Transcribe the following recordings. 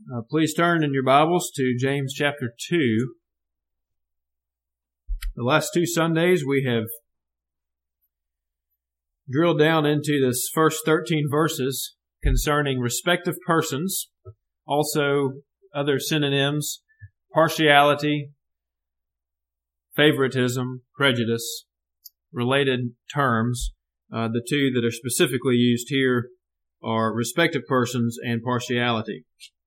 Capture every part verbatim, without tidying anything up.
Uh, please turn in your Bibles to James chapter two. The last two Sundays we have drilled down into this first thirteen verses concerning respective persons, also other synonyms, partiality, favoritism, prejudice, related terms. Uh, the two that are specifically used here are respective persons and partiality.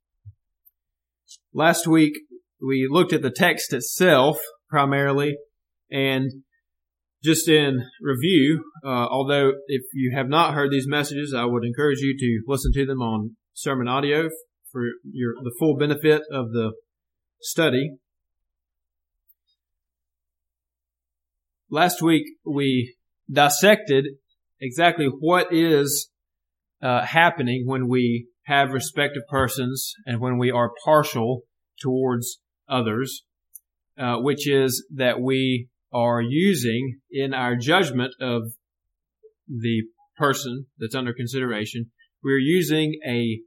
Last week, we looked at the text itself primarily, and just in review, uh, although if you have not heard these messages, I would encourage you to listen to them on sermon audio for your the full benefit of the study. Last week, we dissected exactly what is uh, happening when we have respective persons and when we are partial towards others, uh, which is that we are using in our judgment of the person that's under consideration, we're using a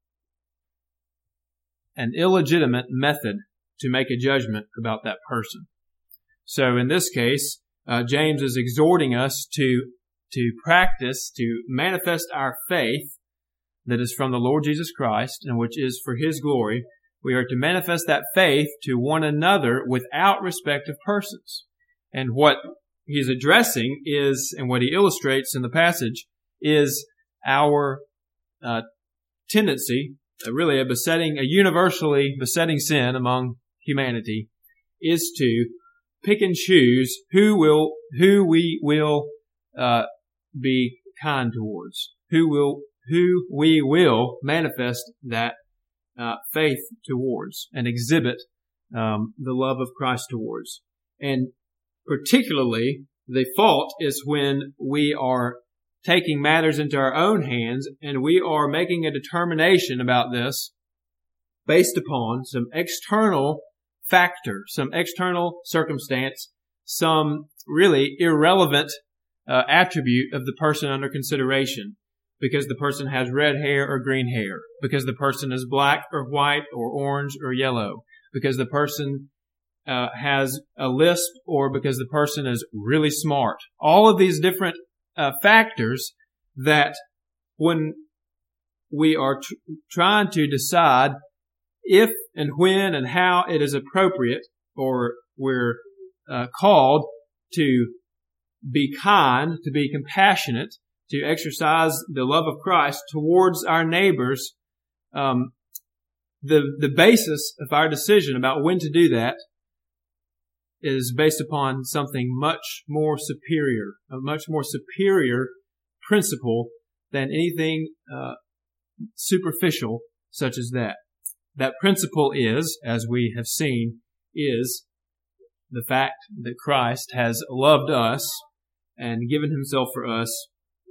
an illegitimate method to make a judgment about that person. So in this case, uh, James is exhorting us to to practice, to manifest our faith that is from the Lord Jesus Christ and which is for His glory. We are to manifest that faith to one another without respect of persons. And what he's addressing is, and what he illustrates in the passage, is our uh, tendency, uh, really a besetting, a universally besetting sin among humanity, is to pick and choose who will, who we will uh, be kind towards, who will, who we will manifest that uh, faith towards and exhibit um, the love of Christ towards. And particularly, the fault is when we are taking matters into our own hands and we are making a determination about this based upon some external factor, some external circumstance, some really irrelevant uh, attribute of the person under consideration. Because the person has red hair or green hair. Because the person is black or white or orange or yellow. Because the person uh, has a lisp or because the person is really smart. All of these different uh, factors that when we are tr- trying to decide if and when and how it is appropriate or we're uh, called to be kind, to be compassionate, to exercise the love of Christ towards our neighbors, um, the the basis of our decision about when to do that is based upon something much more superior, a much more superior principle than anything uh, superficial such as that. That principle is, as we have seen, is the fact that Christ has loved us and given Himself for us.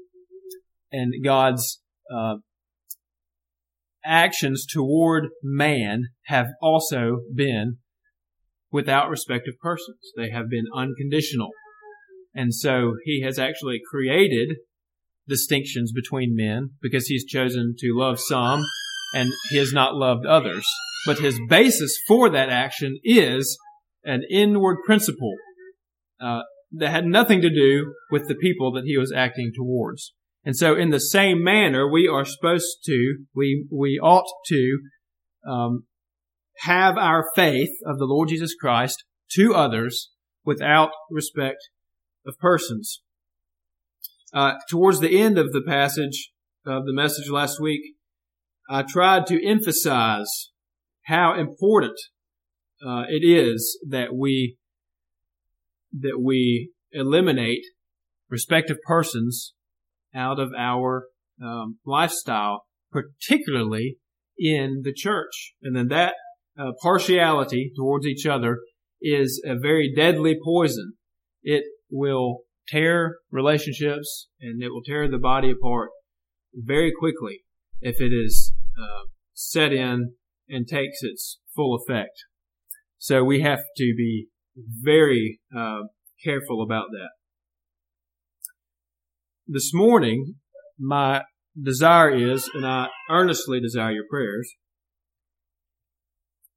And God's uh, actions toward man have also been without respect of persons. They have been unconditional. And so He has actually created distinctions between men because He's chosen to love some and He has not loved others. But His basis for that action is an inward principle uh, that had nothing to do with the people that He was acting towards. And so in the same manner, we are supposed to, we, we ought to, um, have our faith of the Lord Jesus Christ to others without respect of persons. Uh, towards the end of the passage of the message last week, I tried to emphasize how important, uh, it is that we, that we eliminate respect of persons out of our um, lifestyle, particularly in the church. And then that uh, partiality towards each other is a very deadly poison. It will tear relationships and it will tear the body apart very quickly if it is uh, set in and takes its full effect. So we have to be very uh, careful about that. This morning, my desire is, and I earnestly desire your prayers,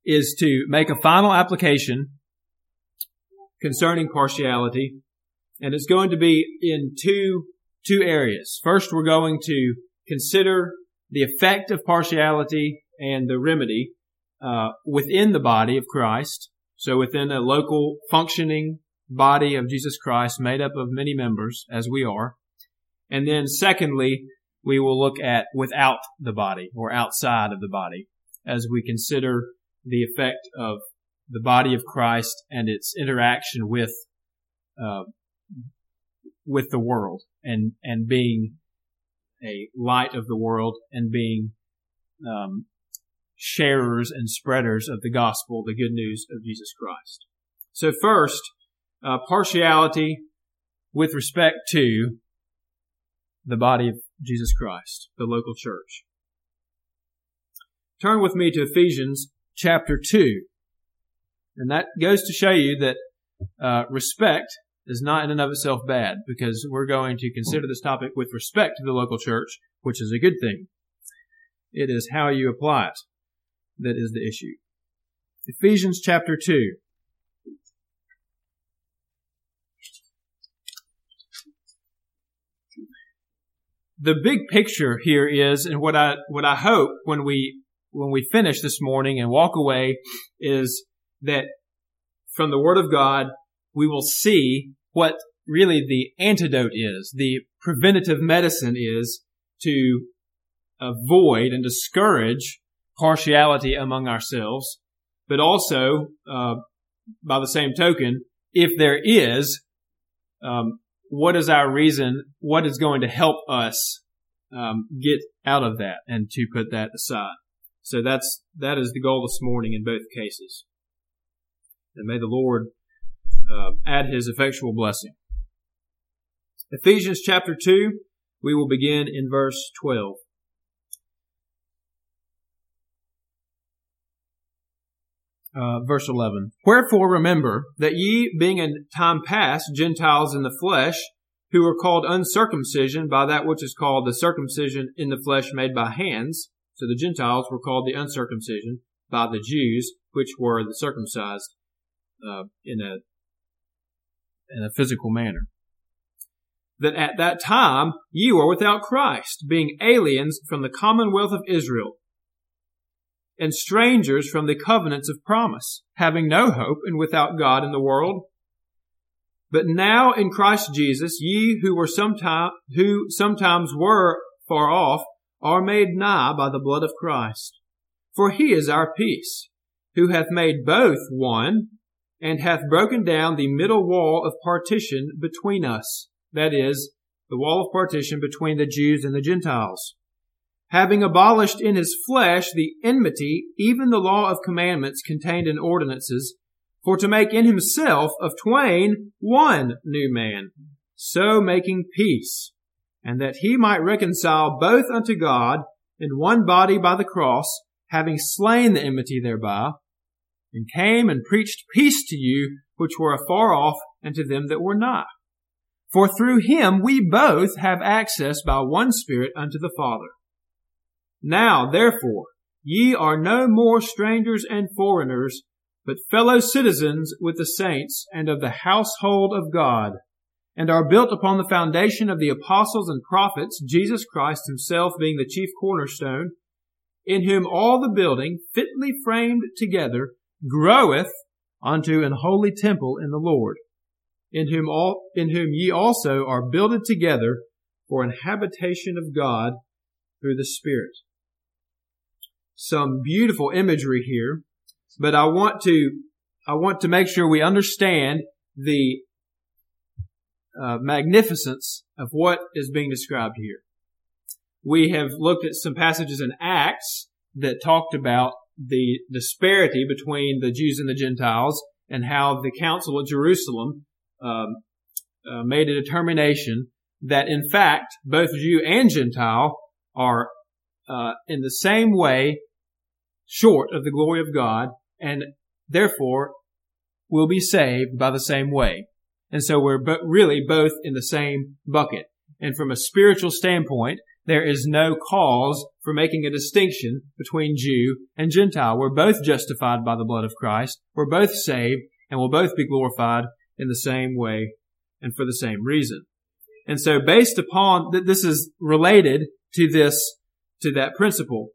is to make a final application concerning partiality, and it's going to be in two two areas. First, we're going to consider the effect of partiality and the remedy uh, within the body of Christ, so within a local functioning body of Jesus Christ made up of many members, as we are. And then secondly, we will look at without the body, or outside of the body, as we consider the effect of the body of Christ and its interaction with uh, with the world, and and being a light of the world, and being um, sharers and spreaders of the gospel, the good news of Jesus Christ. So first, uh, partiality with respect to the body of Jesus Christ, the local church. Turn with me to Ephesians chapter two. And that goes to show you that uh, respect is not in and of itself bad, because we're going to consider this topic with respect to the local church, which is a good thing. It is how you apply it that is the issue. Ephesians chapter two. The big picture here is, and what I what I hope when we when we finish this morning and walk away, is that from the Word of God, we will see what really the antidote is, the preventative medicine is to avoid and discourage partiality among ourselves, but also, uh, by the same token, if there is, um, what is our reason, what is going to help us um, get out of that and to put that aside. So that's that is the goal this morning in both cases. And may the Lord uh, add His effectual blessing. Ephesians chapter two, we will begin in verse twelve. Uh, verse eleven. Wherefore remember that ye, being in time past Gentiles in the flesh, who were called uncircumcision by that which is called the circumcision in the flesh made by hands. So the Gentiles were called the uncircumcision by the Jews, which were the circumcised uh, in a in a physical manner. That at that time ye were without Christ, being aliens from the commonwealth of Israel, and strangers from the covenants of promise, having no hope and without God in the world. But now in Christ Jesus, ye who were sometime, who sometimes were far off, are made nigh by the blood of Christ. For He is our peace, who hath made both one, and hath broken down the middle wall of partition between us, that is, the wall of partition between the Jews and the Gentiles, having abolished in His flesh the enmity, even the law of commandments contained in ordinances, for to make in Himself of twain one new man, so making peace, and that He might reconcile both unto God in one body by the cross, having slain the enmity thereby, and came and preached peace to you which were afar off, and to them that were nigh. For through Him we both have access by one Spirit unto the Father. Now, therefore, ye are no more strangers and foreigners, but fellow citizens with the saints and of the household of God, and are built upon the foundation of the apostles and prophets, Jesus Christ Himself being the chief cornerstone, in whom all the building, fitly framed together, groweth unto an holy temple in the Lord, in whom all, in whom ye also are builded together for an habitation of God through the Spirit. Some beautiful imagery here, but I want to, I want to make sure we understand the uh, magnificence of what is being described here. We have looked at some passages in Acts that talked about the disparity between the Jews and the Gentiles, and how the Council at Jerusalem um, uh, made a determination that, in fact, both Jew and Gentile are uh, in the same way short of the glory of God, and therefore will be saved by the same way. And so we're bo- really both in the same bucket. And from a spiritual standpoint, there is no cause for making a distinction between Jew and Gentile. We're both justified by the blood of Christ. We're both saved, and we'll both be glorified in the same way and for the same reason. And so based upon that, this is related to this, to that principle.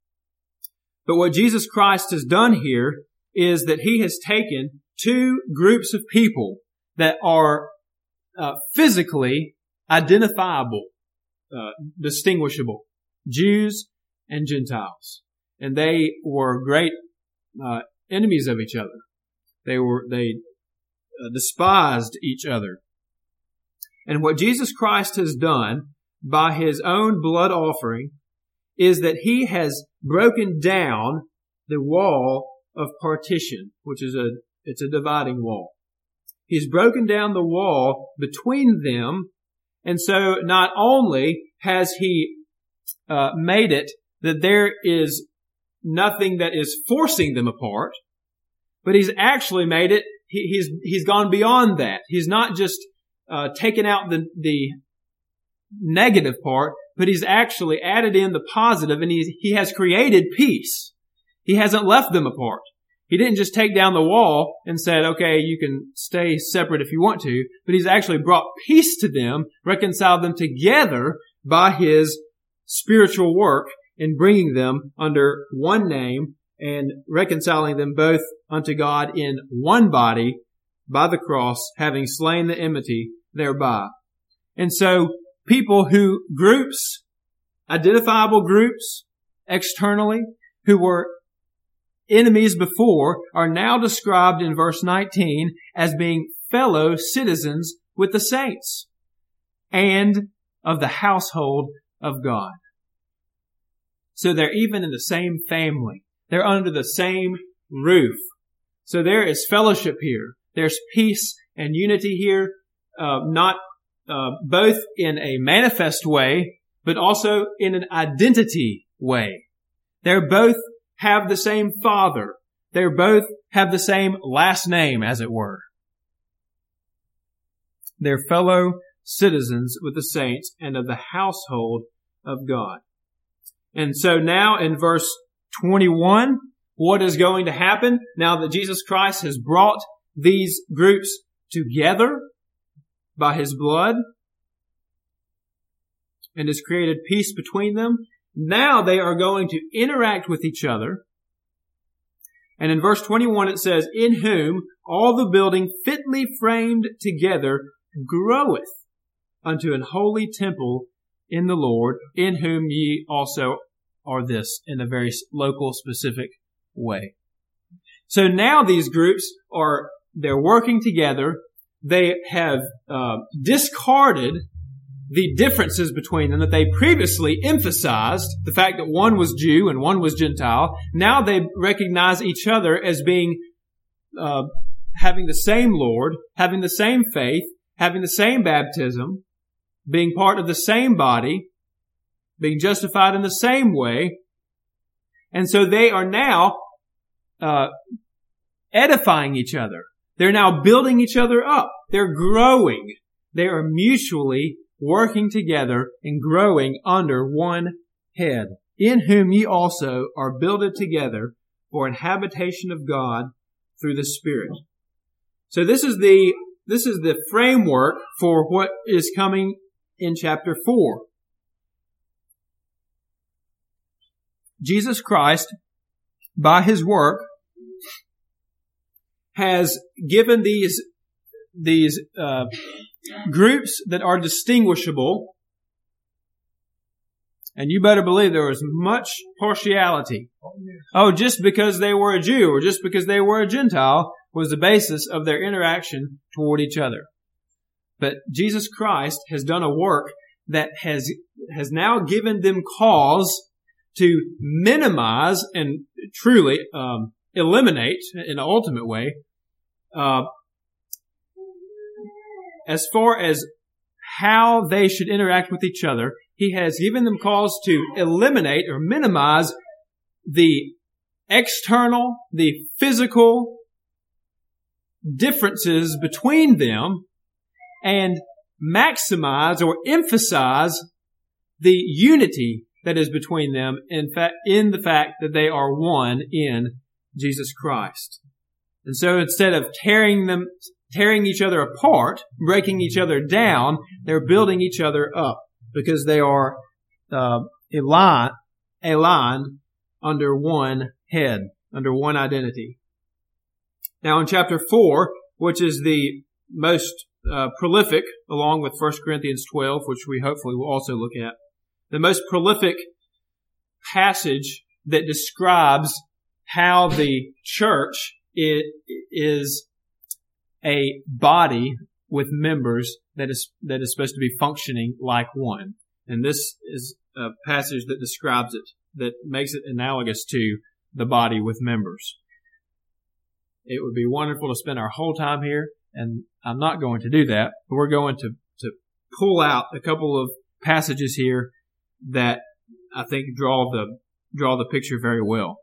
But what Jesus Christ has done here is that He has taken two groups of people that are uh, physically identifiable, uh, distinguishable, Jews and Gentiles. And they were great uh, enemies of each other. They were, they uh, despised each other. And what Jesus Christ has done by His own blood offering is that He has broken down the wall of partition, which is a, it's a dividing wall. He's broken down the wall between them. And so not only has He uh, made it that there is nothing that is forcing them apart, but He's actually made it, he, he's, he's gone beyond that. He's not just uh, taken out the, the negative part, but He's actually added in the positive, and he, he has created peace. He hasn't left them apart. He didn't just take down the wall and said, okay, you can stay separate if you want to, but He's actually brought peace to them, reconciled them together by His spiritual work in bringing them under one name and reconciling them both unto God in one body by the cross, having slain the enmity thereby. And so people who, groups, identifiable groups externally, who were enemies before, are now described in verse nineteen as being fellow citizens with the saints and of the household of God. So they're even in the same family. They're under the same roof. So there is fellowship here. There's peace and unity here, uh, not uh, both in a manifest way, but also in an identity way. They're both have the same Father. They both have the same last name, as it were. They're fellow citizens with the saints and of the household of God. And so now in verse twenty-one, what is going to happen now that Jesus Christ has brought these groups together by His blood and has created peace between them? Now they are going to interact with each other. And in verse twenty-one it says, in whom all the building fitly framed together groweth unto an holy temple in the Lord, in whom ye also are this, in a very local, specific way. So now these groups are, they're working together. They have uh, discarded the differences between them that they previously emphasized, the fact that one was Jew and one was Gentile. Now they recognize each other as being, uh, having the same Lord, having the same faith, having the same baptism, being part of the same body, being justified in the same way. And so they are now uh, edifying each other. They're now building each other up. They're growing. They are mutually working together and growing under one head, in whom ye also are builded together for an habitation of God through the Spirit. So this is the this is the framework for what is coming in chapter four. Jesus Christ, by His work, has given these these uh, groups that are distinguishable, and you better believe there was much partiality. Oh, just because they were a Jew or just because they were a Gentile was the basis of their interaction toward each other. But Jesus Christ has done a work that has has now given them cause to minimize and truly um, eliminate, in an ultimate way, uh, as far as how they should interact with each other. He has given them cause to eliminate or minimize the external, the physical differences between them and maximize or emphasize the unity that is between them, in fact, in the fact that they are one in Jesus Christ. And so instead of tearing them, tearing each other apart, breaking each other down, they're building each other up because they are uh, aligned, aligned under one head, under one identity. Now in chapter four, which is the most uh, prolific, along with First Corinthians twelve, which we hopefully will also look at, the most prolific passage that describes how the church is a body with members that is that is supposed to be functioning like one. And this is a passage that describes it, that makes it analogous to the body with members. It would be wonderful to spend our whole time here, and I'm not going to do that. But we're going to, to pull out a couple of passages here that I think draw the draw the picture very well.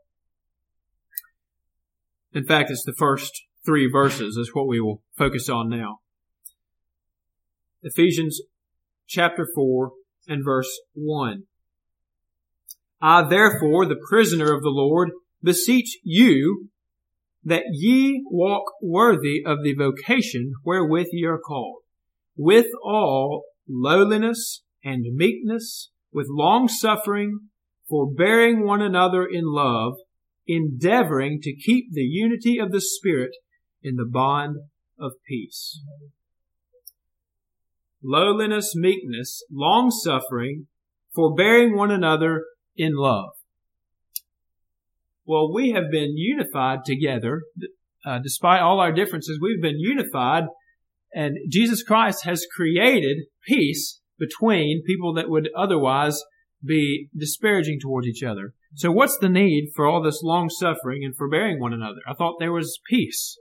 In fact, it's the first three verses is what we will focus on now. Ephesians chapter four and verse one. I therefore, the prisoner of the Lord, beseech you that ye walk worthy of the vocation wherewith ye are called, with all lowliness and meekness, with long suffering, forbearing one another in love, endeavoring to keep the unity of the Spirit in the bond of peace. Lowliness, meekness, long suffering, forbearing one another in love. Well, we have been unified together, uh, despite all our differences. We've been unified, and Jesus Christ has created peace between people that would otherwise be disparaging towards each other. So what's the need for all this long suffering and forbearing one another? I thought there was peace.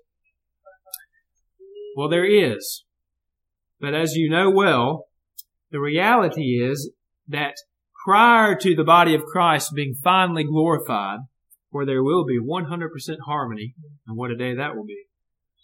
Well, there is. But as you know well, the reality is that prior to the body of Christ being finally glorified, where there will be one hundred percent harmony, and what a day that will be,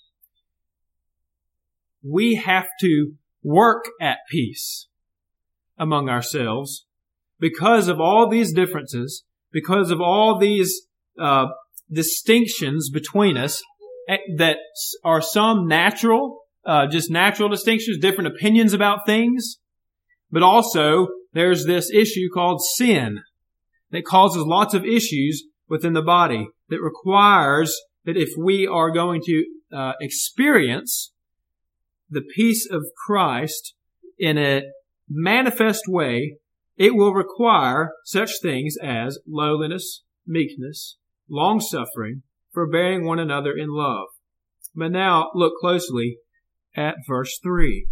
we have to work at peace among ourselves because of all these differences, because of all these uh, distinctions between us that are some natural, uh, just natural distinctions, different opinions about things, but also there's this issue called sin that causes lots of issues within the body that requires that if we are going to uh, experience the peace of Christ in a manifest way, it will require such things as lowliness, meekness, long-suffering, forbearing one another in love. But now look closely at verse three.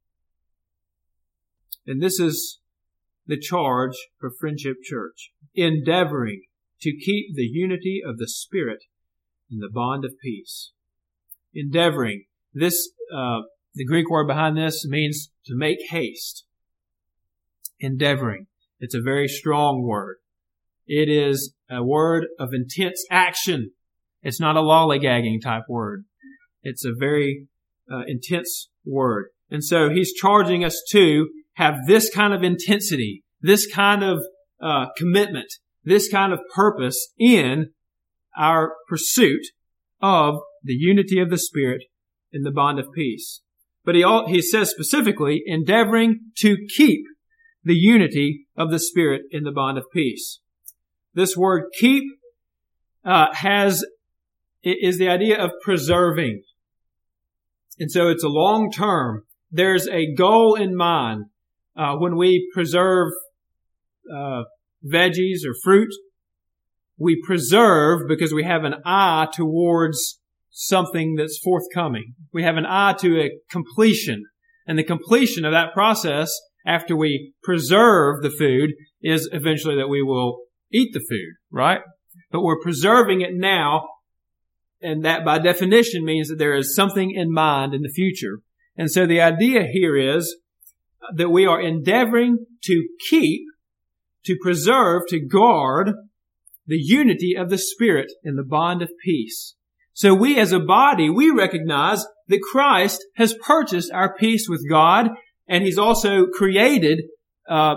And this is the charge for Friendship Church. Endeavoring to keep the unity of the Spirit in the bond of peace. Endeavoring. This, uh, the Greek word behind this means to make haste. Endeavoring. It's a very strong word. It is a word of intense action. It's not a lollygagging type word. It's a very uh, intense word. And so he's charging us to have this kind of intensity, this kind of uh, commitment, this kind of purpose in our pursuit of the unity of the Spirit in the bond of peace. But he all, he says specifically, endeavoring to keep the unity of the Spirit in the bond of peace. This word keep uh, has is the idea of preserving. And so it's a long term. There's a goal in mind. Uh, when we preserve uh, veggies or fruit, we preserve because we have an eye towards something that's forthcoming. We have an eye to a completion. And the completion of that process, after we preserve the food, is eventually that we will eat the food, right? But we're preserving it now, and that by definition means that there is something in mind in the future. And so the idea here is that we are endeavoring to keep, to preserve, to guard the unity of the Spirit in the bond of peace. So we as a body, we recognize that Christ has purchased our peace with God, and He's also created uh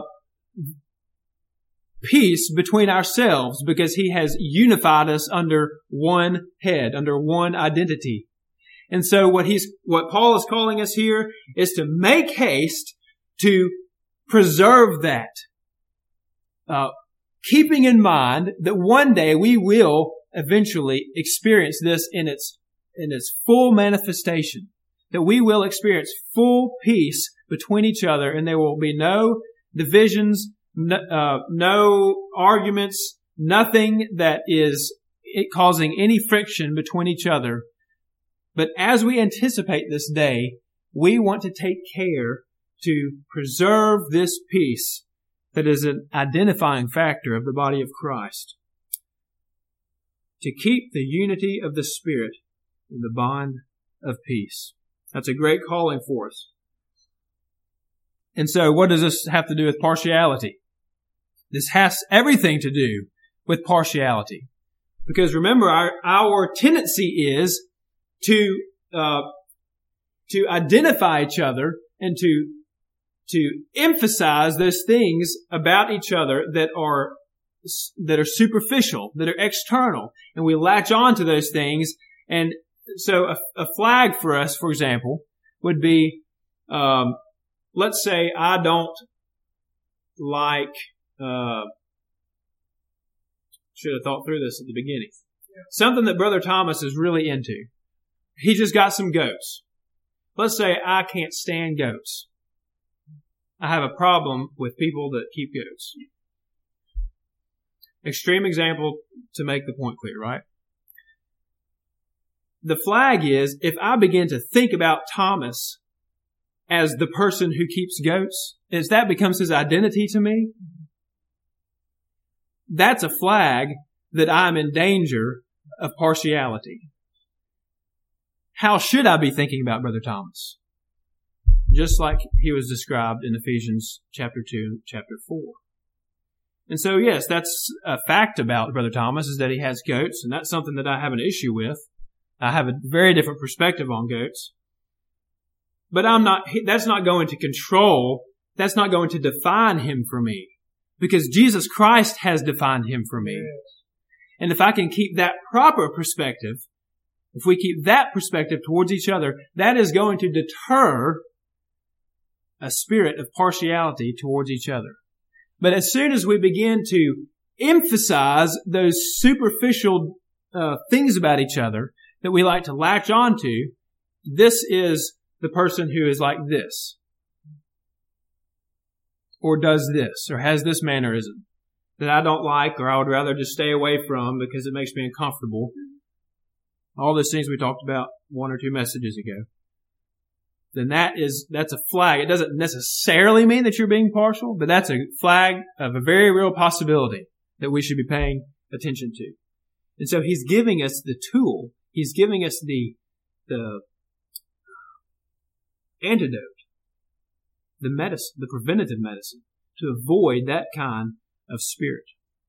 peace between ourselves because He has unified us under one head, under one identity. And so what he's, what Paul is calling us here is to make haste to preserve that. Uh, keeping in mind that one day we will eventually experience this in its, in its full manifestation. That we will experience full peace between each other and there will be no divisions, no, uh, no arguments, nothing that is causing any friction between each other. But as we anticipate this day, we want to take care to preserve this peace that is an identifying factor of the body of Christ. To keep the unity of the Spirit in the bond of peace. That's a great calling for us. And so what does this have to do with partiality? This has everything to do with partiality. Because remember, our, our tendency is to, uh, to identify each other and to, to emphasize those things about each other that are, that are superficial, that are external. And we latch on to those things. And so a, a flag for us, for example, would be, um, let's say I don't like, uh, should have thought through this at the beginning. Yeah. Something that Brother Thomas is really into. He just got some goats. Let's say I can't stand goats. I have a problem with people that keep goats. Extreme example to make the point clear, right? The flag is, if I begin to think about Thomas as the person who keeps goats, as that becomes his identity to me, that's a flag that I'm in danger of partiality. How should I be thinking about Brother Thomas? Just like he was described in Ephesians chapter two, chapter four. And so, yes, that's a fact about Brother Thomas, is that he has goats, and that's something that I have an issue with. I have a very different perspective on goats. But I'm not, that's not going to control, that's not going to define him for me. Because Jesus Christ has defined him for me. And if I can keep that proper perspective, if we keep that perspective towards each other, that is going to deter a spirit of partiality towards each other. But as soon as we begin to emphasize those superficial uh, things about each other that we like to latch on to, this is the person who is like this, or does this, or has this mannerism that I don't like, or I would rather just stay away from because it makes me uncomfortable. All those things we talked about one or two messages ago. Then that is, that's a flag. It doesn't necessarily mean that you're being partial, but that's a flag of a very real possibility that we should be paying attention to. And so he's giving us the tool. He's giving us the, the antidote, the medicine, the preventative medicine to avoid that kind of spirit.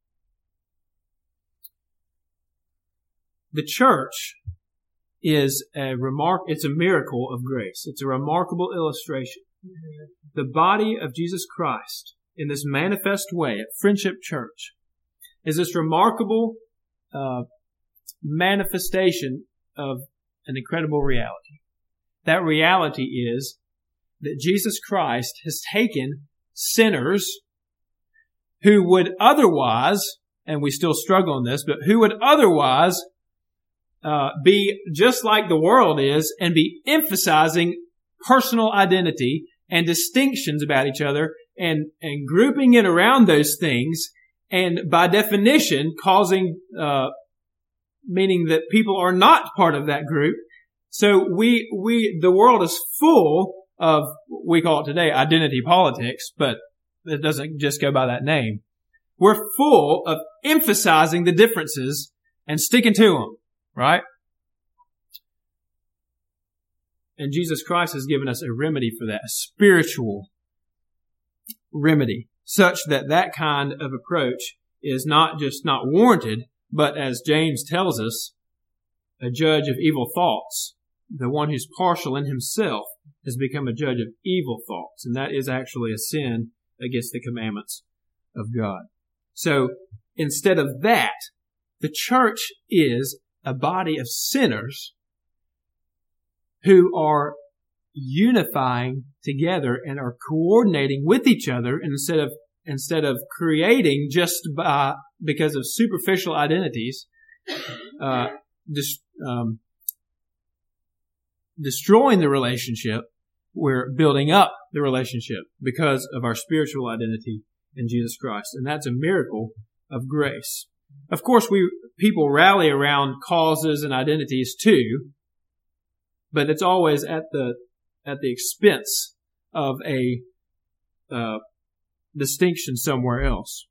The church is a remark, it's a miracle of grace. It's a remarkable illustration. Mm-hmm. The body of Jesus Christ in this manifest way at Friendship Church is this remarkable uh, manifestation of an incredible reality. That reality is that Jesus Christ has taken sinners who would otherwise, and we still struggle in this, but who would otherwise uh, be just like the world is and be emphasizing personal identity and distinctions about each other and, and grouping it around those things, and by definition causing, uh, meaning that people are not part of that group. So we, we, the world is full of, we call it today identity politics, but it doesn't just go by that name. We're full of emphasizing the differences and sticking to them, right? And Jesus Christ has given us a remedy for that, a spiritual remedy, such that that kind of approach is not just not warranted, but as James tells us, a judge of evil thoughts. The one who's partial in himself has become a judge of evil thoughts, and that is actually a sin against the commandments of God. So instead of that, the church is a body of sinners who are unifying together and are coordinating with each other instead of instead of creating just by, because of superficial identities, uh, dis, um, destroying the relationship. We're building up the relationship because of our spiritual identity in Jesus Christ, and that's a miracle of grace. Of course, we people rally around causes and identities too, but it's always at the at the expense of a uh, distinction somewhere else.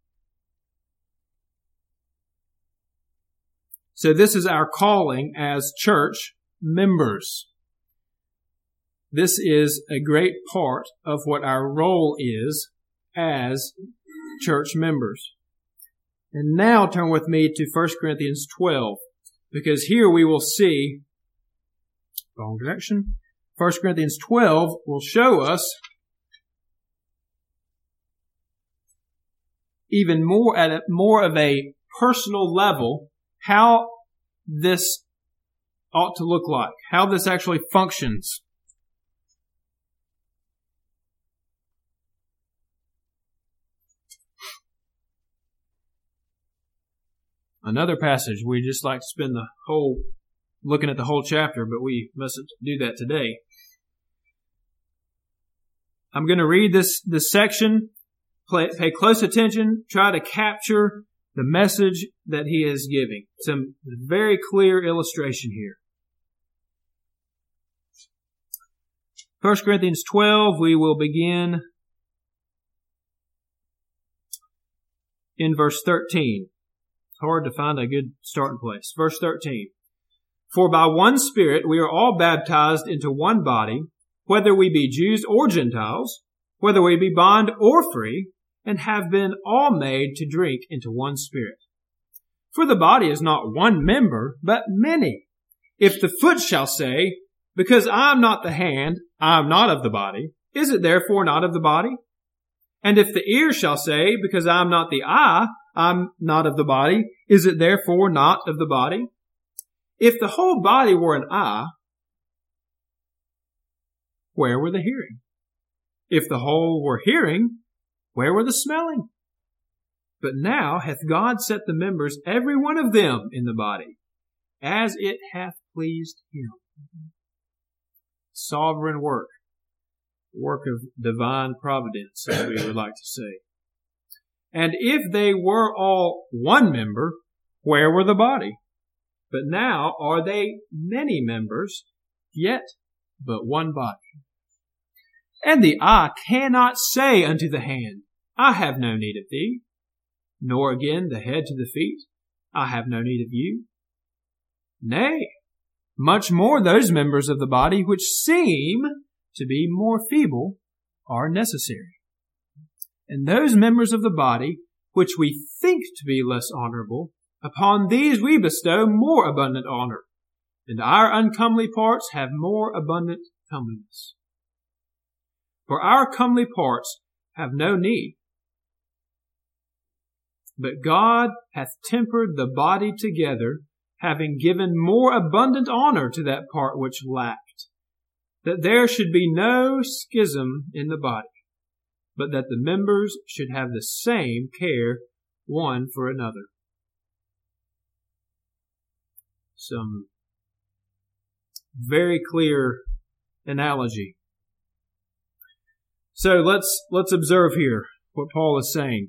So this is our calling as church members. This is a great part of what our role is as church members. And now turn with me to First Corinthians twelve, because here we will see, wrong direction, First Corinthians twelve will show us even more at a, more of a personal level how this ought to look like, how this actually functions. Another passage, we just like to spend the whole, looking at the whole chapter, but we mustn't do that today. I'm going to read this, this section, play, pay close attention, try to capture the message that he is giving. Some very clear illustration here. First Corinthians twelve, we will begin in verse thirteen. It's hard to find a good starting place. Verse thirteen. For by one Spirit we are all baptized into one body, whether we be Jews or Gentiles, whether we be bond or free, and have been all made to drink into one Spirit. For the body is not one member, but many. If the foot shall say, because I am not the hand, I am not of the body, is it therefore not of the body? And if the ear shall say, because I am not the eye, I am not of the body, is it therefore not of the body? If the whole body were an eye, where were the hearing? If the whole were hearing, where were the smelling? But now hath God set the members, every one of them, in the body, as it hath pleased him. Sovereign work. Work of divine providence, as we would like to say. And if they were all one member, where were the body? But now are they many members, yet but one body. And the eye cannot say unto the hand, I have no need of thee, nor again the head to the feet, I have no need of you. Nay, much more those members of the body which seem to be more feeble are necessary. And those members of the body which we think to be less honorable, upon these we bestow more abundant honor, and our uncomely parts have more abundant comeliness. For our comely parts have no need, but God hath tempered the body together, having given more abundant honor to that part which lacked, that there should be no schism in the body, but that the members should have the same care one for another. Some very clear analogy. So let's let's observe here what Paul is saying.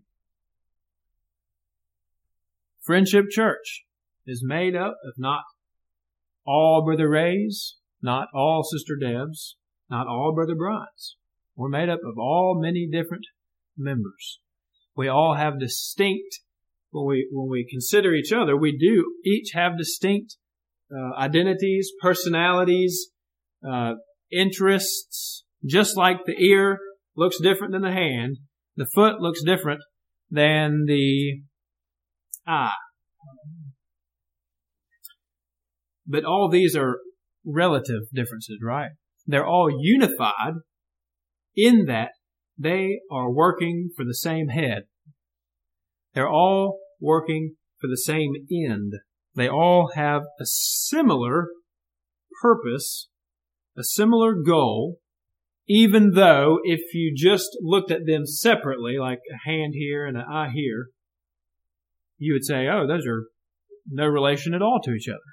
Friendship Church is made up of not all Brother Rays, not all Sister Debs, not all Brother Brides. We're made up of all many different members. We all have distinct, when we when we consider each other, we do each have distinct uh, identities, personalities, uh, interests. Just like the ear looks different than the hand, the foot looks different than the eye. But all these are relative differences, right? They're all unified in that they are working for the same head, They're all working for the same end. They all have a similar purpose, a similar goal, even though if you just looked at them separately, like a hand here and an eye here, you would say, oh, those are no relation at all to each other.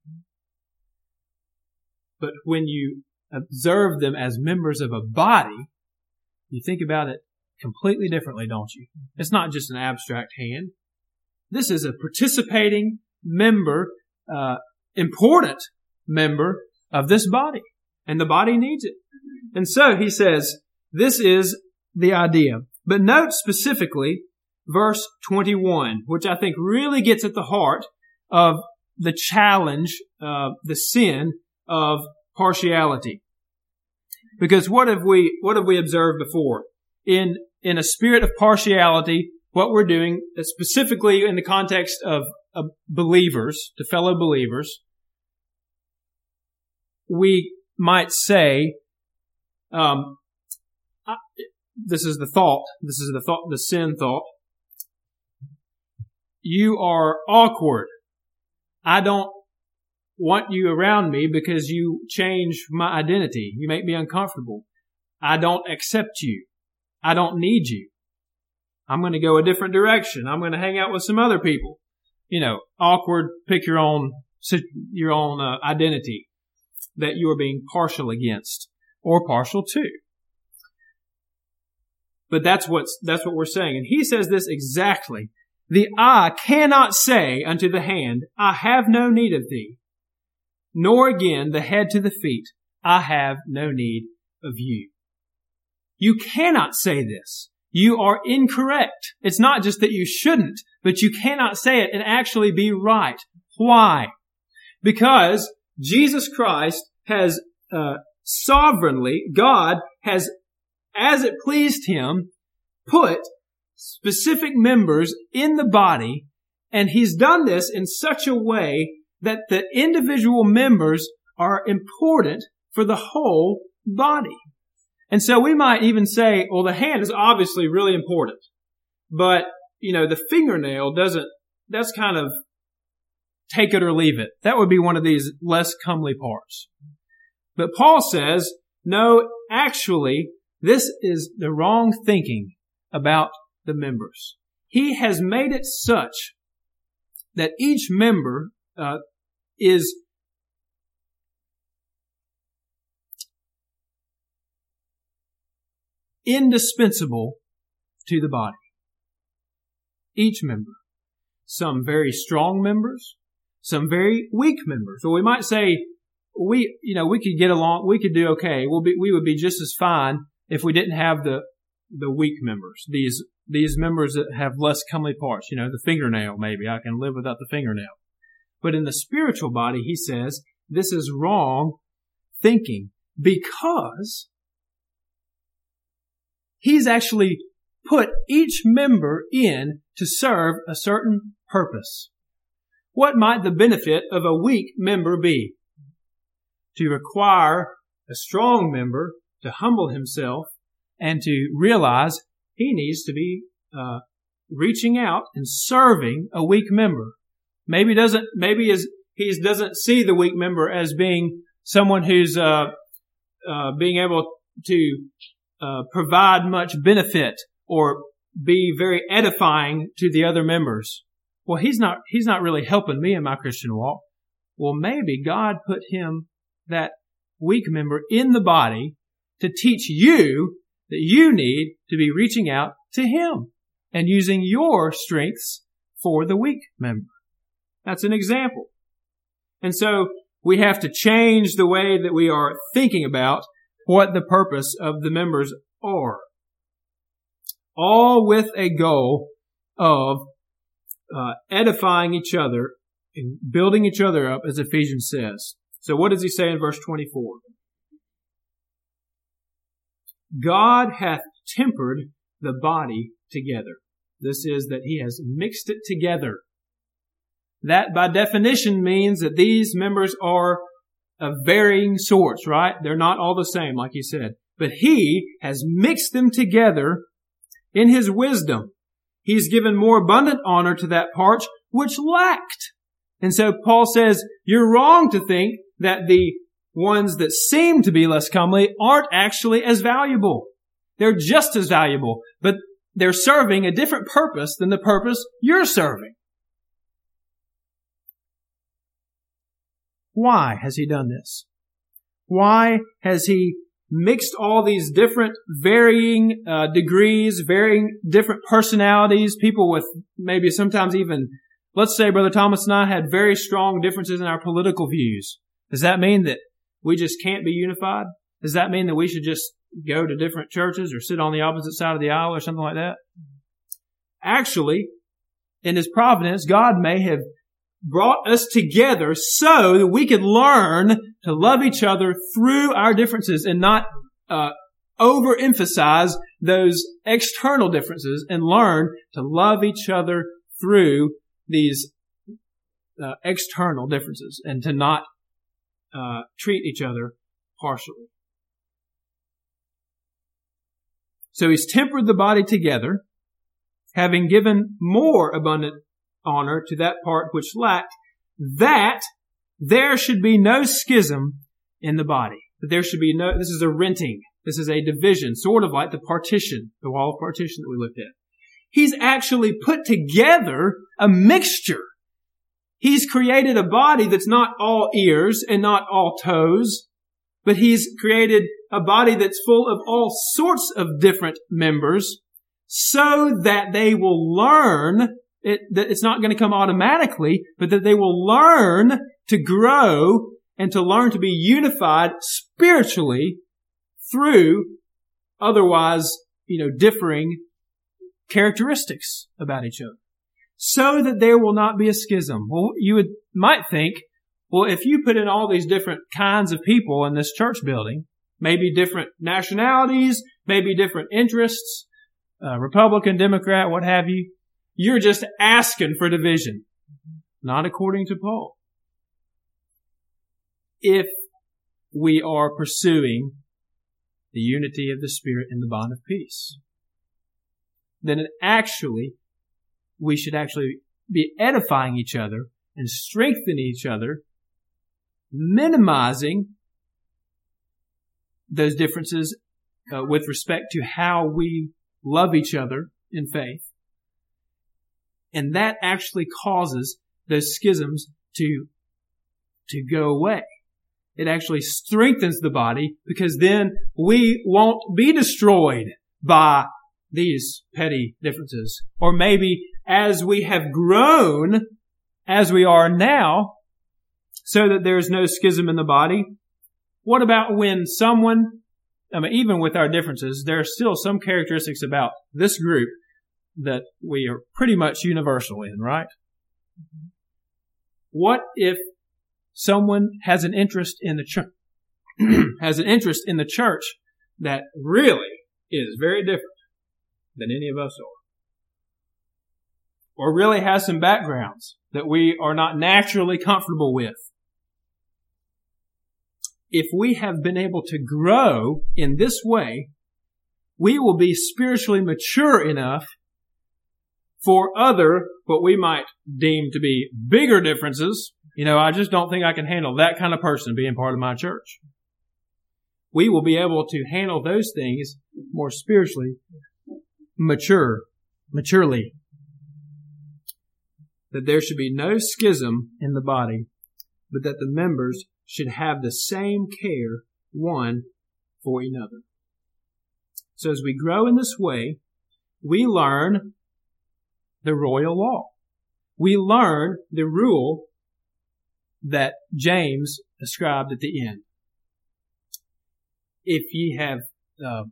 But when you observe them as members of a body, you think about it completely differently, don't you? It's not just an abstract hand. This is a participating member, uh, important member of this body. And the body needs it. And so he says, this is the idea. But note specifically verse twenty-one, which I think really gets at the heart of the challenge, uh, the sin of partiality. Because what have we, what have we observed before? In, in a spirit of partiality, what we're doing, specifically in the context of, of believers, to fellow believers, we might say, um, I, this is the thought, this is the thought, the sin thought. You are awkward. I don't want you around me because you change my identity. You make me uncomfortable. I don't accept you. I don't need you. I'm going to go a different direction. I'm going to hang out with some other people. You know, awkward, pick your own, your own uh, identity that you are being partial against or partial to. But that's what's, that's what we're saying. And he says this exactly. The eye cannot say unto the hand, I have no need of thee. Nor again the head to the feet, I have no need of you. You cannot say this. You are incorrect. It's not just that you shouldn't, but you cannot say it and actually be right. Why? Because Jesus Christ has uh, sovereignly, God has, as it pleased Him, put specific members in the body, and He's done this in such a way that the individual members are important for the whole body. And so we might even say, well, the hand is obviously really important, but, you know, the fingernail doesn't, that's kind of take it or leave it. That would be one of these less comely parts. But Paul says, no, actually, this is the wrong thinking about the members. He has made it such that each member uh, is indispensable to the body. Each member. Some very strong members, some very weak members. Or we might say, we, you know, we could get along, we could do okay. We'll be, we would be just as fine if we didn't have the, the weak members. These, these members that have less comely parts. You know, the fingernail maybe. I can live without the fingernail. But in the spiritual body, he says, this is wrong thinking because He's actually put each member in to serve a certain purpose. What might the benefit of a weak member be? To require a strong member to humble himself and to realize he needs to be uh, reaching out and serving a weak member. Maybe doesn't maybe is he doesn't see the weak member as being someone who's uh, uh, being able to uh, provide much benefit or be very edifying to the other members. Well, he's not he's not really helping me in my Christian walk. Well, maybe God put him, that weak member, in the body to teach you that you need to be reaching out to Him and using your strengths for the weak member. That's an example. And so we have to change the way that we are thinking about what the purpose of the members are. All with a goal of uh, edifying each other and building each other up, as Ephesians says. So what does he say in verse twenty-four? God hath tempered the body together. This is that He has mixed it together. That by definition means that these members are of varying sorts, right? They're not all the same, like he said. But He has mixed them together in His wisdom. He's given more abundant honor to that part which lacked. And so Paul says, you're wrong to think that the ones that seem to be less comely aren't actually as valuable. They're just as valuable, but they're serving a different purpose than the purpose you're serving. Why has he done this? Why has he mixed all these different varying uh, degrees, varying different personalities, people with maybe sometimes even, let's say Brother Thomas and I had very strong differences in our political views. Does that mean that we just can't be unified? Does that mean that we should just go to different churches or sit on the opposite side of the aisle or something like that? Actually, in His providence, God may have brought us together so that we could learn to love each other through our differences and not uh, overemphasize those external differences, and learn to love each other through these uh, external differences and to not uh, treat each other partially. So He's tempered the body together, having given more abundant honor to that part which lacked, that there should be no schism in the body. That there should be no, this is a renting. This is a division, sort of like the partition, the wall of partition that we looked at. He's actually put together a mixture. He's created a body that's not all ears and not all toes, but He's created a body that's full of all sorts of different members so that they will learn It, that it's not going to come automatically, but that they will learn to grow and to learn to be unified spiritually through otherwise, you know, differing characteristics about each other, so that there will not be a schism. Well, you would might think, well, if you put in all these different kinds of people in this church building, maybe different nationalities, maybe different interests, uh, Republican, Democrat, what have you, you're just asking for division. Not according to Paul. If we are pursuing the unity of the Spirit in the bond of peace, then it actually, we should actually be edifying each other and strengthening each other, minimizing those differences uh, with respect to how we love each other in faith. And that actually causes those schisms to, to go away. It actually strengthens the body, because then we won't be destroyed by these petty differences. Or maybe as we have grown, as we are now, so that there's no schism in the body. What about when someone, I mean, even with our differences, there are still some characteristics about this group that we are pretty much universal in, right? What if someone has an interest in the church, has an interest in the church that really is very different than any of us are? Or really has some backgrounds that we are not naturally comfortable with? If we have been able to grow in this way, we will be spiritually mature enough for other, what we might deem to be bigger differences. You know, I just don't think I can handle that kind of person being part of my church. We will be able to handle those things more spiritually mature, maturely. That there should be no schism in the body, but that the members should have the same care one for another. So as we grow in this way, we learn the royal law. We learn the rule that James ascribed at the end. If ye have, uh,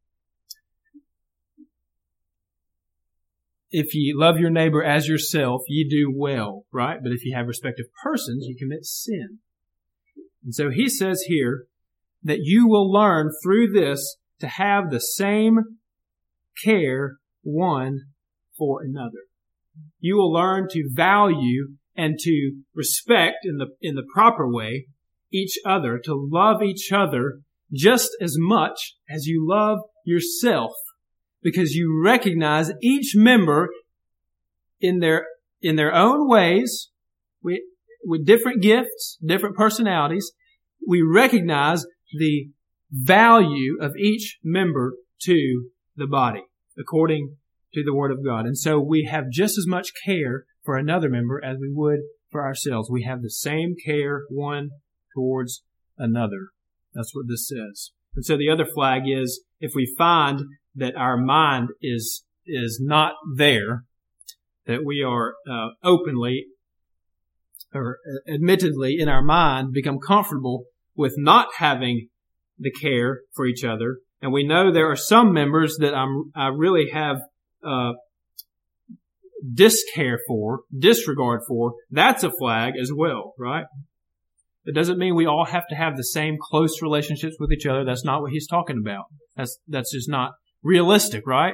if ye love your neighbor as yourself, ye do well, right? But if ye have respect of persons, ye commit sin. And so he says here that you will learn through this to have the same care one for another. You will learn to value and to respect in the, in the proper way each other, to love each other just as much as you love yourself. because you recognize each member in their in their own ways, with, with different gifts, different personalities. We recognize the value of each member to the body, according to the Word of God. And so we have just as much care for another member as we would for ourselves. We have the same care one towards another. That's what this says. And so the other flag is, if we find that our mind is is not there, that we are uh, openly or admittedly in our mind become comfortable with not having the care for each other, and we know there are some members that I'm, I really have uh, discare for, disregard for, that's a flag as well, right? It doesn't mean we all have to have the same close relationships with each other. That's not what he's talking about. That's that's just not realistic, right?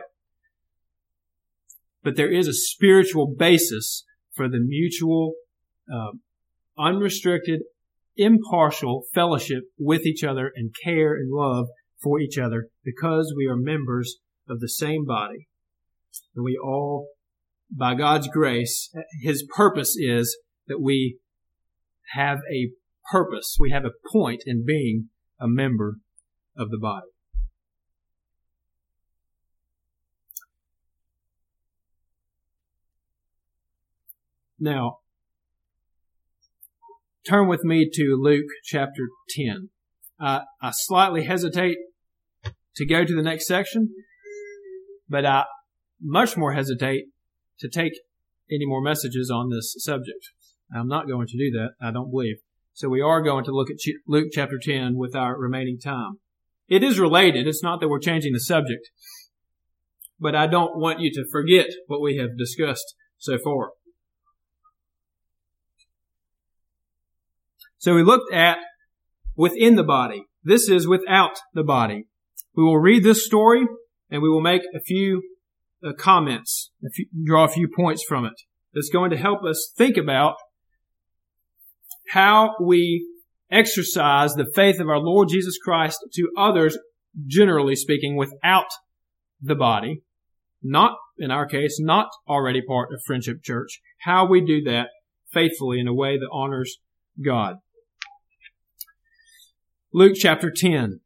But there is a spiritual basis for the mutual, uh, unrestricted, impartial fellowship with each other and care and love for each other, because we are members of the same body. And we all, by God's grace, His purpose is that we have a purpose. We have a point in being a member of the body. Now, turn with me to Luke chapter ten. Uh, I slightly hesitate to go to the next section, but I much more hesitate to take any more messages on this subject. I'm not going to do that, I don't believe. So we are going to look at Luke chapter ten with our remaining time. It is related. It's not that we're changing the subject, but I don't want you to forget what we have discussed so far. So we looked at within the body. This is without the body. We will read this story and we will make a few uh, comments, a few, draw a few points from it. That's going to help us think about how we exercise the faith of our Lord Jesus Christ to others, generally speaking, without the body. Not, in our case, not already part of Friendship Church. How we do that faithfully in a way that honors God. Luke chapter ten.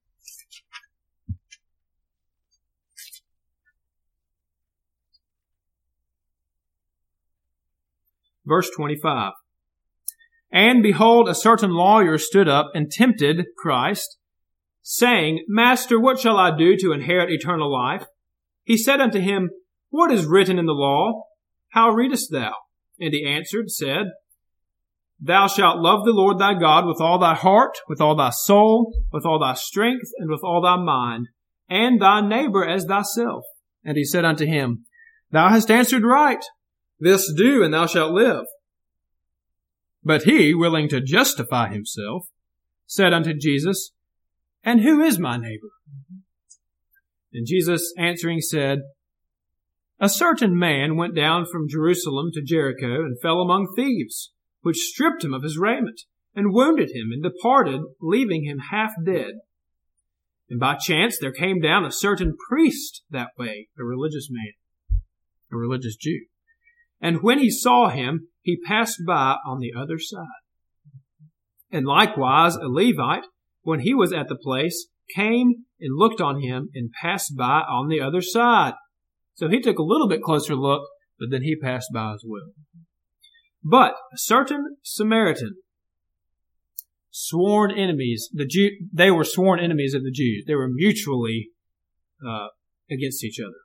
Verse twenty-five. And behold, a certain lawyer stood up and tempted Christ, saying, Master, what shall I do to inherit eternal life? He said unto him, What is written in the law? How readest thou? And he answered, said, Thou shalt love the Lord thy God with all thy heart, with all thy soul, with all thy strength, and with all thy mind, and thy neighbor as thyself. And he said unto him, Thou hast answered right. This do, and thou shalt live. But he, willing to justify himself, said unto Jesus, And who is my neighbor? And Jesus answering said, A certain man went down from Jerusalem to Jericho, and fell among thieves, which stripped him of his raiment, and wounded him, and departed, leaving him half dead. And by chance there came down a certain priest that way, a religious man, a religious Jew. And when he saw him, he passed by on the other side. And likewise a Levite, when he was at the place, came and looked on him, and passed by on the other side. So he took a little bit closer look, but then he passed by as well. But a certain Samaritan, sworn enemies, the Jew, they were sworn enemies of the Jews. They were mutually uh, against each other.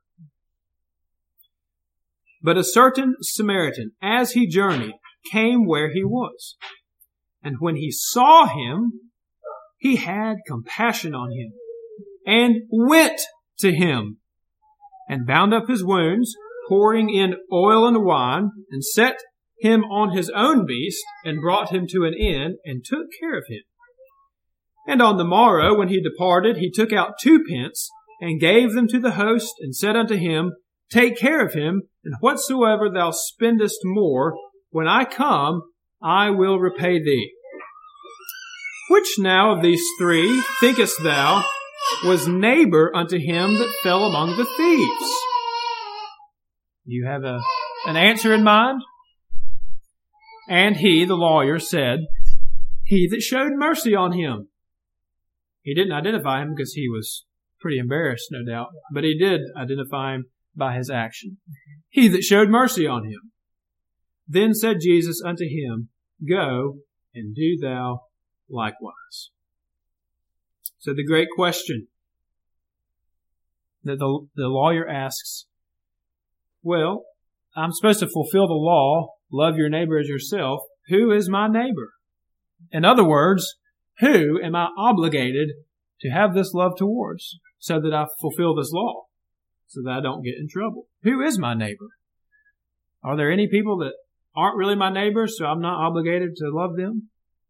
But a certain Samaritan, as he journeyed, came where he was. And when he saw him, he had compassion on him, and went to him, and bound up his wounds, pouring in oil and wine, and set him on his own beast, and brought him to an inn, and took care of him. And on the morrow, when he departed, he took out two pence, and gave them to the host, and said unto him, Take care of him, and whatsoever thou spendest more, when I come, I will repay thee. Which now of these three thinkest thou was neighbor unto him that fell among the thieves? You have a, an answer in mind? And he, the lawyer, said, he that showed mercy on him. He didn't identify him because he was pretty embarrassed, no doubt, but he did identify him by his action. He that showed mercy on him. Then said Jesus unto him, Go and do thou likewise. So the great question that the, the lawyer asks, well, I'm supposed to fulfill the law, love your neighbor as yourself. Who is my neighbor? In other words, who am I obligated to have this love towards so that I fulfill this law, so that I don't get in trouble? Who is my neighbor? Are there any people that aren't really my neighbors, so I'm not obligated to love them?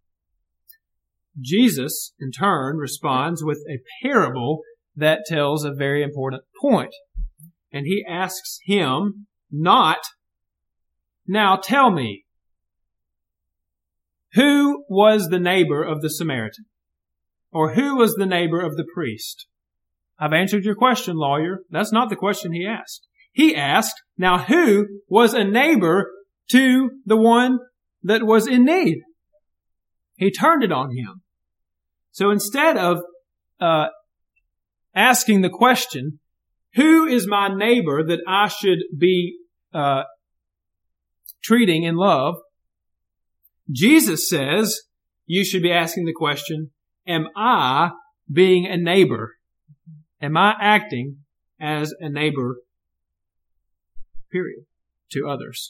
Jesus, in turn, responds with a parable that tells a very important point. And he asks him not, now tell me, who was the neighbor of the Samaritan? Or who was the neighbor of the priest? I've answered your question, lawyer. That's not the question he asked. He asked, now who was a neighbor to the one that was in need? He turned it on him. So instead of uh, asking the question, who is my neighbor that I should be uh, treating in love, Jesus says you should be asking the question, am I being a neighbor? Am I acting as a neighbor, period, to others?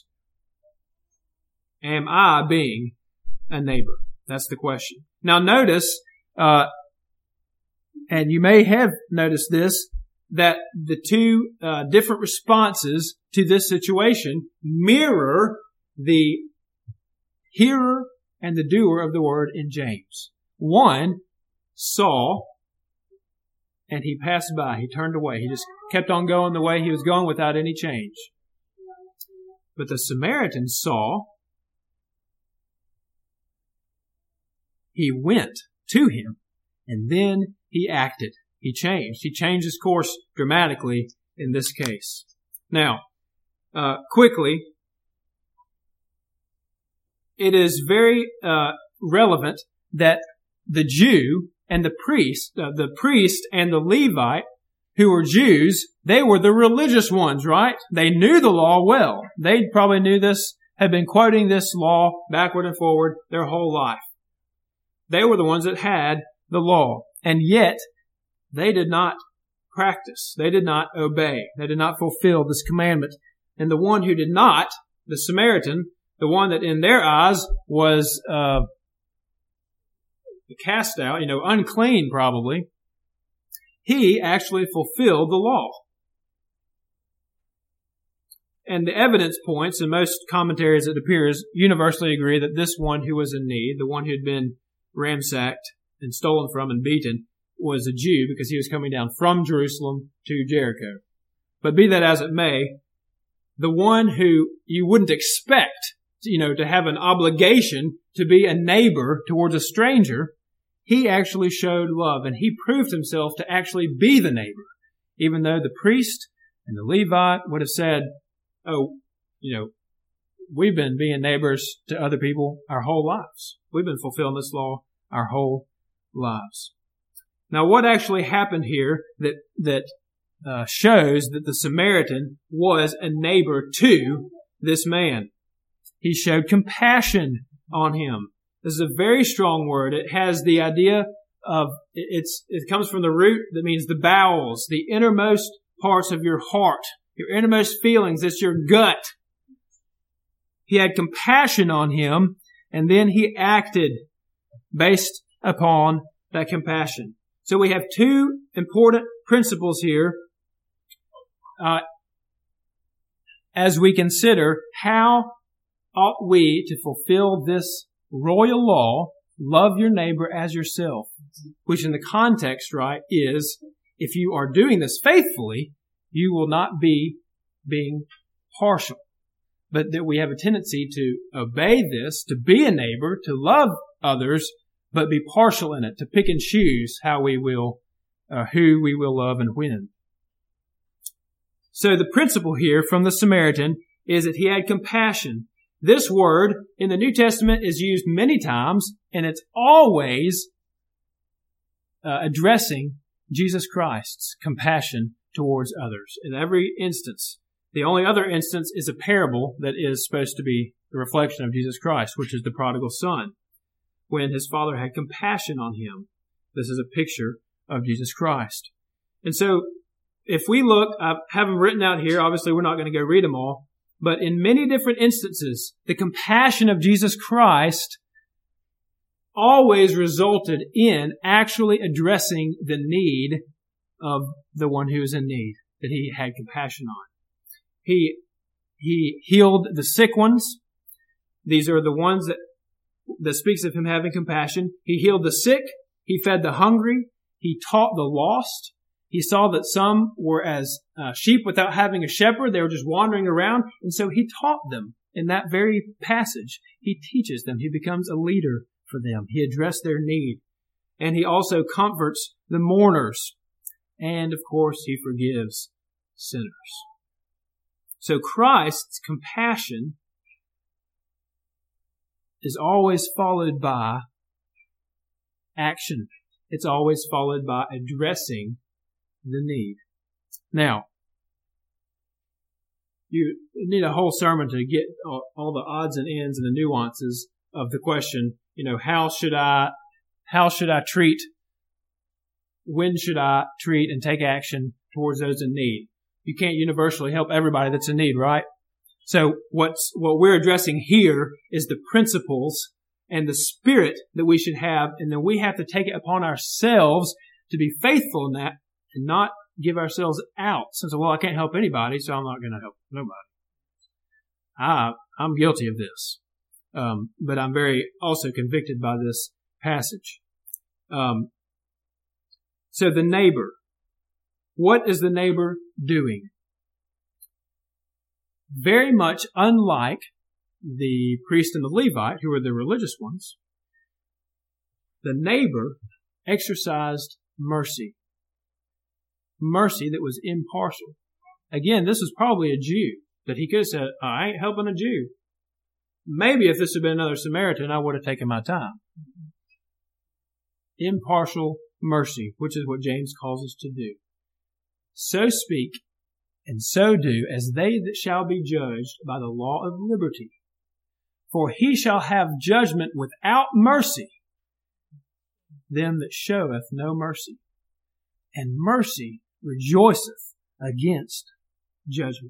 Am I being a neighbor? That's the question. Now notice, uh, and you may have noticed this, that the two uh, different responses to this situation mirror the hearer and the doer of the word in James. One saw and he passed by. He turned away. He just kept on going the way he was going without any change. But the Samaritan saw. He went to him and then he acted. He changed. He changed his course dramatically in this case. Now, uh, quickly, it is very uh, relevant that the Jew and the priest, uh, the priest and the Levite, who were Jews, they were the religious ones, right? They knew the law well. They probably knew this, had been quoting this law backward and forward their whole life. They were the ones that had the law. And yet, they did not practice. They did not obey. They did not fulfill this commandment. And the one who did not, the Samaritan, the one that in their eyes was uh, cast out, you know, unclean probably, he actually fulfilled the law. And the evidence points, in most commentaries it appears, universally agree that this one who was in need, the one who had been ransacked and stolen from and beaten, was a Jew because he was coming down from Jerusalem to Jericho. But be that as it may, the one who you wouldn't expect, you know, to have an obligation to be a neighbor towards a stranger, he actually showed love and he proved himself to actually be the neighbor. Even though the priest and the Levite would have said, oh, you know, we've been being neighbors to other people our whole lives. We've been fulfilling this law our whole lives. Now, what actually happened here that that uh, shows that the Samaritan was a neighbor to this man? He showed compassion on him. This is a very strong word. It has the idea of, it's it comes from the root that means the bowels, the innermost parts of your heart, your innermost feelings. It's your gut. He had compassion on him, and then he acted based upon that compassion. So we have two important principles here uh, as we consider how ought we to fulfill this royal law, love your neighbor as yourself, which in the context, right, is if you are doing this faithfully, you will not be being partial. But that we have a tendency to obey this, to be a neighbor, to love others, but be partial in it, to pick and choose how we will uh, who we will love and when. So the principle here from the Samaritan is that he had compassion. This word in the New Testament is used many times, and it's always uh, addressing Jesus Christ's compassion towards others. In every instance. The only other instance is a parable that is supposed to be the reflection of Jesus Christ, which is the prodigal son, when his father had compassion on him. This is a picture of Jesus Christ. And so, if we look, I have them written out here. Obviously, we're not going to go read them all. But in many different instances, the compassion of Jesus Christ always resulted in actually addressing the need of the one who is in need, that he had compassion on. He, he healed the sick ones. These are the ones that, that speaks of him having compassion. He healed the sick. He fed the hungry. He taught the lost. He saw that some were as uh, sheep without having a shepherd. They were just wandering around. And so he taught them in that very passage. He teaches them. He becomes a leader for them. He addressed their need. And he also comforts the mourners. And of course, he forgives sinners. So Christ's compassion is always followed by action. It's always followed by addressing the need. Now, you need a whole sermon to get all, all the odds and ends and the nuances of the question, you know, how should I, how should I treat, when should I treat and take action towards those in need? You can't universally help everybody that's in need, right? So what's, what we're addressing here is the principles and the spirit that we should have, and then we have to take it upon ourselves to be faithful in that and not give ourselves out. Since, well, I can't help anybody, so I'm not going to help nobody. I, I'm guilty of this. Um, but I'm very also convicted by this passage. Um, so the neighbor. What is the neighbor doing? Very much unlike the priest and the Levite, who were the religious ones, the neighbor exercised mercy. Mercy that was impartial. Again, this was probably a Jew, that he could have said, oh, I ain't helping a Jew. Maybe if this had been another Samaritan, I would have taken my time. Impartial mercy, which is what James calls us to do. So speak and so do as they that shall be judged by the law of liberty. For he shall have judgment without mercy them that showeth no mercy. And mercy rejoiceth against judgment.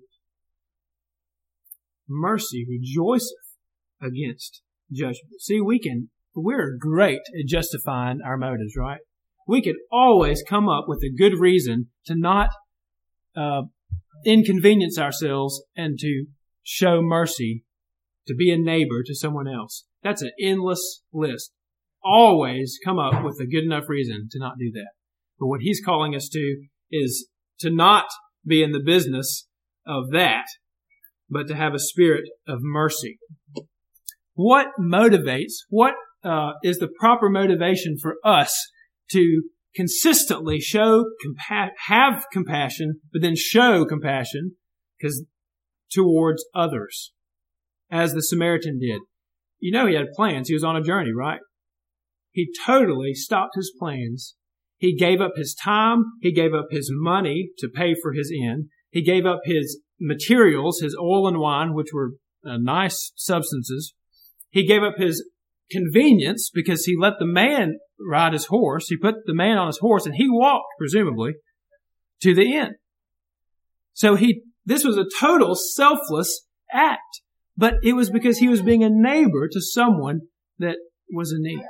Mercy rejoiceth against judgment. See, we can, we're great at justifying our motives, right? We could always come up with a good reason to not uh, inconvenience ourselves and to show mercy, to be a neighbor to someone else. That's an endless list. Always come up with a good enough reason to not do that. But what he's calling us to is to not be in the business of that, but to have a spirit of mercy. What motivates, what uh, is the proper motivation for us to consistently show, compa- have compassion, but then show compassion because towards others, as the Samaritan did? You know, he had plans. He was on a journey, right? He totally stopped his plans. He gave up his time. He gave up his money to pay for his inn. He gave up his materials, his oil and wine, which were uh, nice substances. He gave up his convenience because he let the man ride his horse. He put the man on his horse and he walked, presumably, to the inn. So he, this was a total selfless act, but it was because he was being a neighbor to someone that was in need.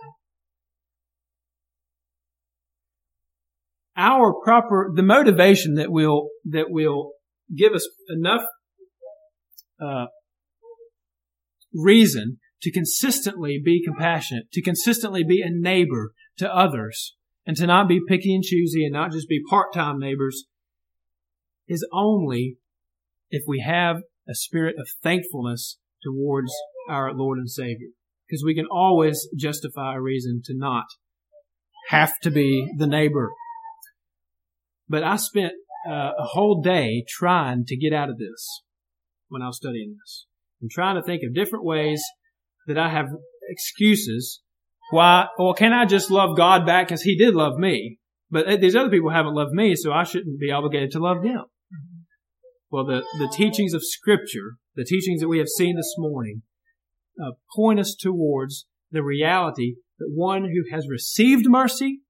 Our proper, the motivation that will, that will give us enough, uh, reason to consistently be compassionate, to consistently be a neighbor to others, and to not be picky and choosy and not just be part-time neighbors, is only if we have a spirit of thankfulness towards our Lord and Savior. Because we can always justify a reason to not have to be the neighbor But I spent uh, a whole day trying to get out of this when I was studying this. I'm trying to think of different ways that I have excuses why, well, can I just love God back because He did love me? But these other people haven't loved me, so I shouldn't be obligated to love them. Well, the, the teachings of Scripture, the teachings that we have seen this morning, uh, point us towards the reality that one who has received mercy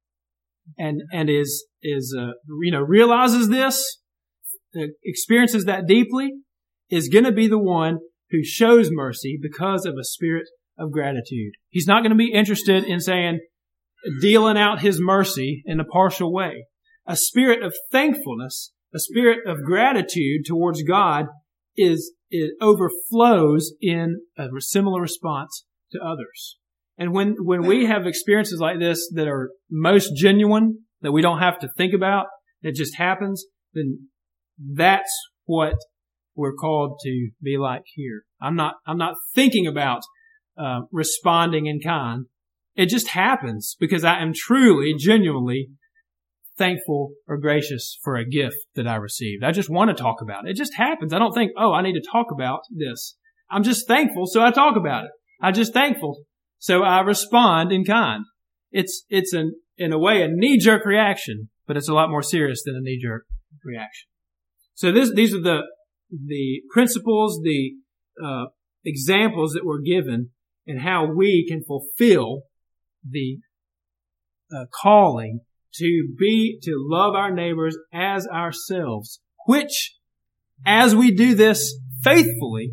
and and is is uh, you know realizes this, uh, experiences that deeply, is going to be the one who shows mercy because of a spirit of gratitude. He's not going to be interested in saying, dealing out His mercy in a partial way. A spirit of thankfulness, a spirit of gratitude towards God is, it overflows in a similar response to others. And when, when we have experiences like this that are most genuine, that we don't have to think about, that just happens, then that's what we're called to be like here. I'm not, I'm not thinking about, uh, responding in kind. It just happens because I am truly, genuinely thankful or gracious for a gift that I received. I just want to talk about it. It just happens. I don't think, oh, I need to talk about this. I'm just thankful, so I talk about it. I'm just thankful, so I respond in kind. It's, it's an, in a way, a knee-jerk reaction, but it's a lot more serious than a knee-jerk reaction. So this, these are the, the principles, the, uh, examples that were given and how we can fulfill the, uh, calling to be, to love our neighbors as ourselves, which, as we do this faithfully,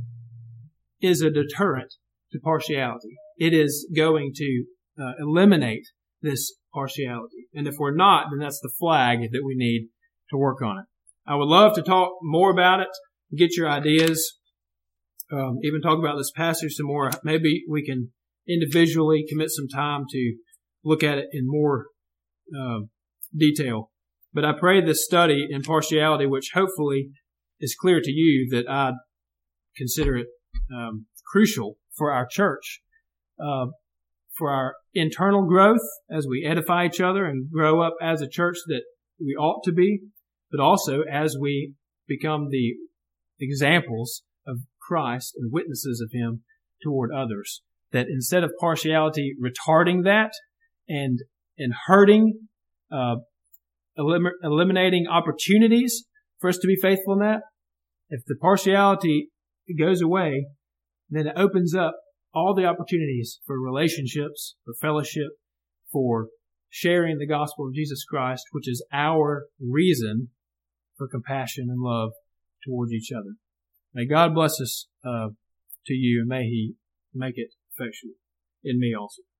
is a deterrent to partiality. It is going to uh, eliminate this partiality. And if we're not, then that's the flag that we need to work on it. I would love to talk more about it, get your ideas, um, even talk about this passage some more. Maybe we can individually commit some time to look at it in more uh, detail. But I pray this study in partiality, which hopefully is clear to you, that I consider it um, crucial for our church, uh, for our internal growth as we edify each other and grow up as a church that we ought to be, but also as we become the examples of Christ and witnesses of Him toward others. That instead of partiality retarding that and and hurting, uh, elim- eliminating opportunities for us to be faithful in that, if the partiality goes away, then it opens up all the opportunities for relationships, for fellowship, for sharing the gospel of Jesus Christ, which is our reason for compassion and love towards each other. May God bless us uh, to you, and may He make it effectual in me also.